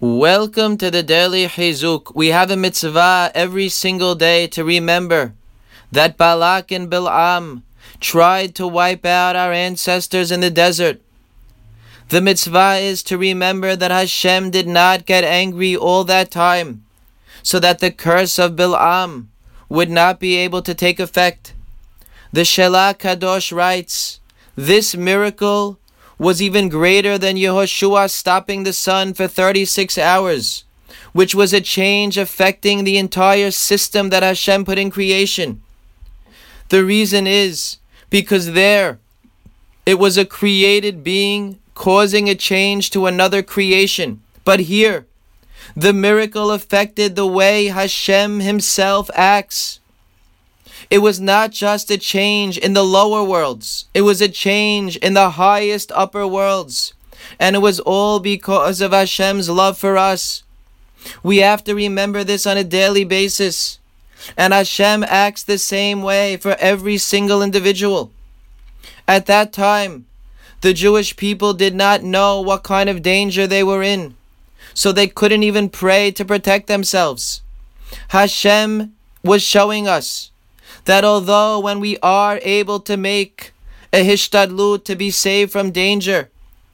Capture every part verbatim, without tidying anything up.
Welcome to the Daily Chizuk. We have a mitzvah every single day to remember that Balak and Bil'am tried to wipe out our ancestors in the desert. The mitzvah is to remember that Hashem did not get angry all that time, so that the curse of Bil'am would not be able to take effect. The Shelah Kadosh writes, this miracle was even greater than Yehoshua stopping the sun for thirty-six hours, which was a change affecting the entire system that Hashem put in creation. The reason is because there it was a created being causing a change to another creation. But here, the miracle affected the way Hashem himself acts. It was not just a change in the lower worlds. It was a change in the highest upper worlds. And it was all because of Hashem's love for us. We have to remember this on a daily basis. And Hashem acts the same way for every single individual. At that time, the Jewish people did not know what kind of danger they were in, so they couldn't even pray to protect themselves. Hashem was showing us that although when we are able to make a hishtadlut to be saved from danger,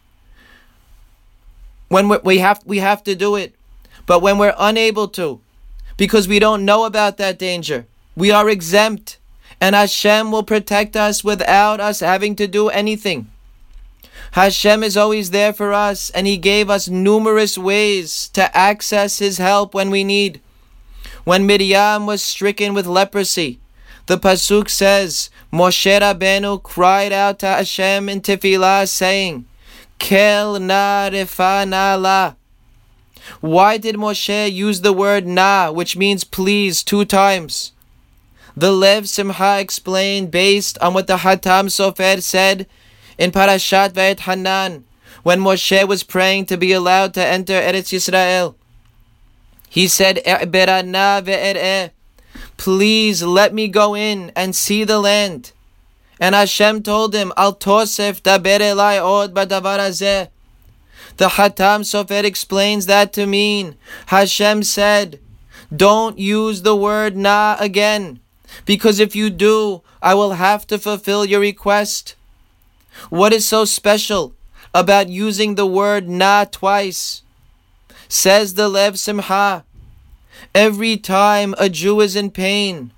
when we we have we have to do it, but when we're unable to, because we don't know about that danger, we are exempt, and Hashem will protect us without us having to do anything. Hashem is always there for us, and He gave us numerous ways to access His help when we need. When Miriam was stricken with leprosy, the Pasuk says, Moshe Rabbeinu cried out to Hashem in Tefillah saying, Kel na refa na la. Why did Moshe use the word na, which means please, two times? The Lev Simcha explained based on what the Hatam Sofer said in Parashat Vayet Hanan, when Moshe was praying to be allowed to enter Eretz Yisrael. He said, E'berana ve'er'eh. Please let me go in and see the land. And Hashem told him, Al tosef daber elai od badavar hazeh. The Hatam Sofer explains that to mean, Hashem said, don't use the word na again, because if you do, I will have to fulfill your request. What is so special about using the word na twice? Says the Lev Simcha, every time a Jew is in pain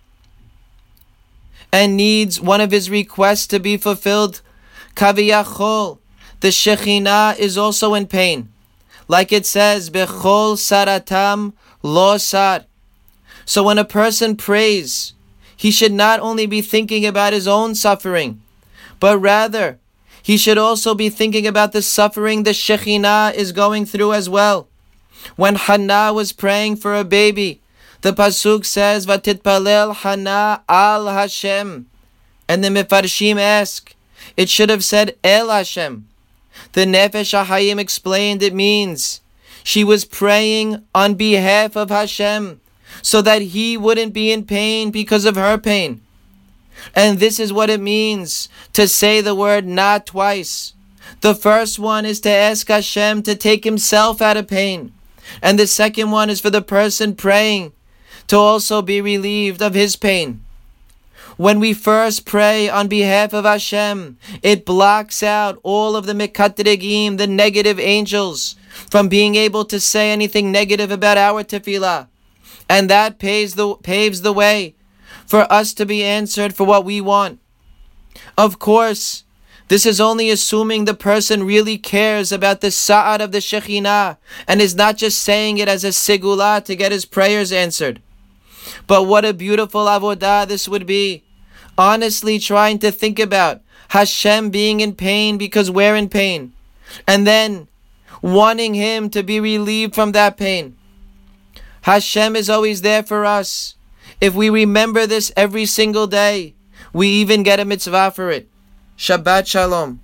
and needs one of his requests to be fulfilled, Kaviyachol, the Shekhinah is also in pain. Like it says, Bechol saratam lo sar. So when a person prays, he should not only be thinking about his own suffering, but rather, he should also be thinking about the suffering the Shekhinah is going through as well. When Hannah was praying for a baby, the Pasuk says, Vatitpalel Hannah al Hashem. And the Mefarshim ask, it should have said El Hashem. The Nefesh HaHayim explained it means she was praying on behalf of Hashem, so that He wouldn't be in pain because of her pain. And this is what it means to say the word not twice. The first one is to ask Hashem to take Himself out of pain. And the second one is for the person praying to also be relieved of his pain. When we first pray on behalf of Hashem, it blocks out all of the mekatregim, the negative angels, from being able to say anything negative about our tefillah. And that paves the, paves the way for us to be answered for what we want. Of course, this is only assuming the person really cares about the sa'ad of the Shekhinah and is not just saying it as a sigula to get his prayers answered. But what a beautiful avodah this would be. Honestly trying to think about Hashem being in pain because we're in pain, and then wanting Him to be relieved from that pain. Hashem is always there for us. If we remember this every single day, we even get a mitzvah for it. Shabbat Shalom.